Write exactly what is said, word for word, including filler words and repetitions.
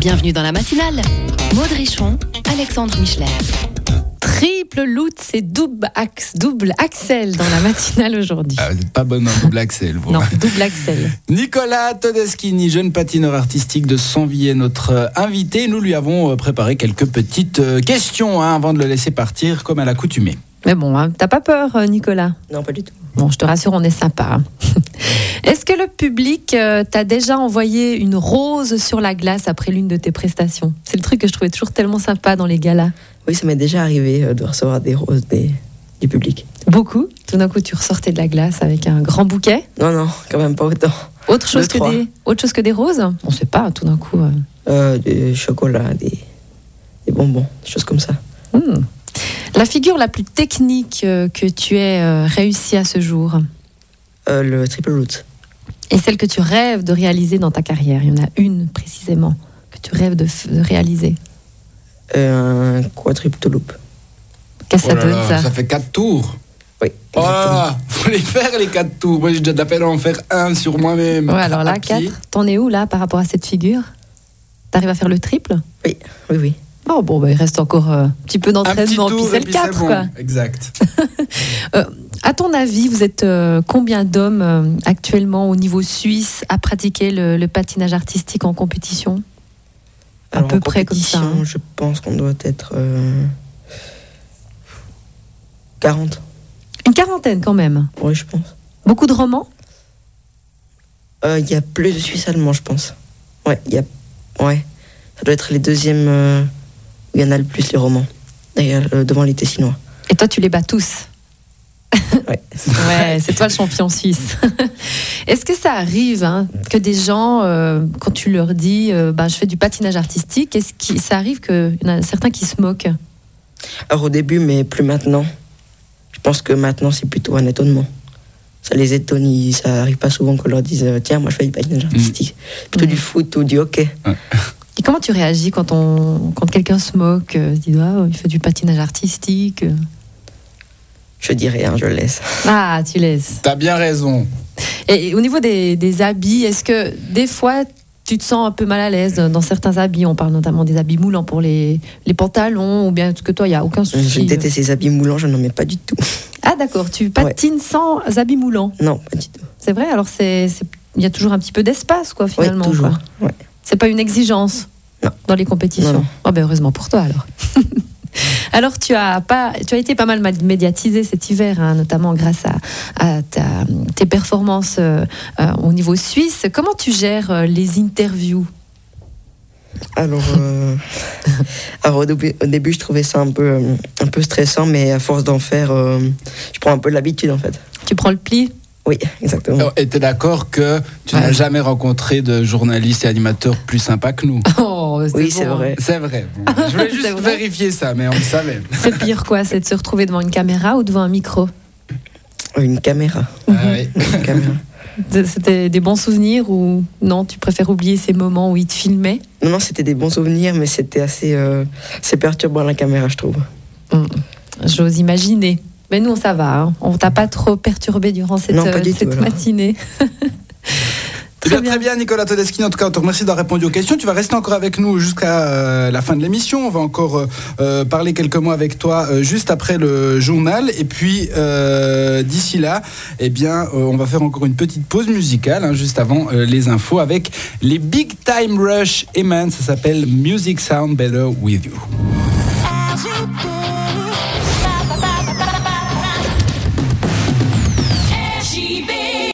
Bienvenue dans la matinale. Maud Richon, Alexandre Michelet. Triple Lutz et double axe, double Axel dans la matinale aujourd'hui. Ah, vous n'êtes pas bonne en double Axel, vous. Non, double Axel. Nicolas Todeschini, jeune patineur artistique de Sanvilliers, notre invité. Nous lui avons préparé quelques petites questions hein, avant de le laisser partir, comme à l'accoutumée. Mais bon, hein, t'as pas peur, Nicolas? Non, pas du tout. Bon, je te rassure, on est sympa. Est-ce que le public euh, t'a déjà envoyé une rose sur la glace après l'une de tes prestations? C'est le truc que je trouvais toujours tellement sympa dans les galas. Oui, ça m'est déjà arrivé euh, de recevoir des roses des, du public. Beaucoup. Tout d'un coup, tu ressortais de la glace avec un grand bouquet. Non, non, quand même pas autant. Autre chose, Deux, que, des, autre chose que des roses? On sait pas, tout d'un coup. Euh... Euh, du chocolat, des, des bonbons, des choses comme ça. Mmh. La figure la plus technique euh, que tu aies euh, réussi à ce jour? Euh, le triple root. Et celle que tu rêves de réaliser dans ta carrière? Il y en a une précisément que tu rêves de, f- de réaliser. Euh, un quadruple loop. Qu'est-ce que Oh ça là donne là, ça, ça fait quatre tours. Oui, Oh exactement. là là, faut les faire les quatre tours. Moi j'ai déjà de la peine à en faire un sur moi-même. Ouais, alors là, À pied. quatre. T'en es où là par rapport à cette figure? T'arrives à faire le triple? Oui, oui, oui. Oh bon, bah, il reste encore euh, un petit peu Un petit d'entraînement, tour puis c'est et le puis c'est quatre bon. quoi. Exact. Euh, à ton avis, vous êtes euh, combien d'hommes euh, actuellement au niveau suisse à pratiquer le, le patinage artistique en compétition? À Alors, peu en près comme ça, compétition, hein. Je pense qu'on doit être euh, quarante. Une quarantaine quand même. Oui, je pense. Beaucoup de romans? Euh, Il y a plus de Suisses allemands, je pense. Ouais, il y a. Ouais. Ça doit être les deuxièmes euh, où il y en a le plus, les romans. D'ailleurs, euh, devant les Tessinois. Et toi, tu les bats tous? Ouais. Ouais, c'est toi le champion suisse. Est-ce que ça arrive hein, que des gens, euh, quand tu leur dis euh, bah, je fais du patinage artistique, est-ce que ça arrive qu'il y en a certains qui se moquent? Alors au début, mais plus maintenant. Je pense que maintenant, c'est plutôt un étonnement. Ça les étonne, ils- ça arrive pas souvent qu'on leur dise euh, tiens, moi je fais du patinage artistique. Plutôt Mmh. du foot ou du hockey. Et comment tu réagis quand, on, quand quelqu'un se moque, euh, se dit ah, il fait du patinage artistique? Je dis rien, je laisse. Ah, tu laisses. T'as bien raison. Et, et au niveau des, des habits, est-ce que des fois tu te sens un peu mal à l'aise dans certains habits? On parle notamment des habits moulants pour les, les pantalons, ou bien est-ce que toi, il n'y a aucun Je souci? déteste ces habits moulants, je n'en mets pas du tout. Ah d'accord, tu patines sans habits moulants. Non, pas du tout. C'est vrai, alors c'est, c'est- il y a toujours un petit peu d'espace, quoi, finalement. Oui, toujours. Quoi. Ouais. C'est pas une exigence Non. dans les compétitions. Non, non. Oh, ben heureusement pour toi, alors. Alors, tu as, pas, tu as été pas mal médiatisé cet hiver, hein, notamment grâce à, à ta- tes performances euh, euh, au niveau suisse. Comment tu gères euh, les interviews? Alors, euh, alors au, début, au début, je trouvais ça un peu, euh, un peu stressant, mais à force d'en faire, euh, je prends un peu l'habitude en fait. Tu prends le pli? Oui, exactement. Et t'es d'accord que tu Ouais. n'as jamais rencontré de journaliste et animateur plus sympa que nous? Oh, Oui, c'est bon. vrai. C'est vrai. Bon, je voulais juste C'est vrai. vérifier ça, mais on le savait. C'est pire quoi? C'est de se retrouver devant une caméra ou devant un micro? Une caméra. Ah oui. Une caméra. C'était des bons souvenirs ou non, tu préfères oublier ces moments où ils te filmaient? Non, non, c'était des bons souvenirs, mais c'était assez, euh, assez perturbant la caméra, je trouve. Hum, J'ose imaginer. Mais nous, ça va. Hein. On t'a pas trop perturbé durant cette, Non, pas du euh, cette tout, alors. matinée. Eh bien, très bien, Nicolas Todeschini. En tout cas, on te remercie d'avoir répondu aux questions. Tu vas rester encore avec nous jusqu'à euh, la fin de l'émission. On va encore euh, euh, parler quelques mots avec toi euh, juste après le journal. Et puis, euh, d'ici là, eh bien, euh, on va faire encore une petite pause musicale, hein, juste avant euh, les infos, avec les Big Time Rush Eman. Ça s'appelle Music Sound Better With You. As you did.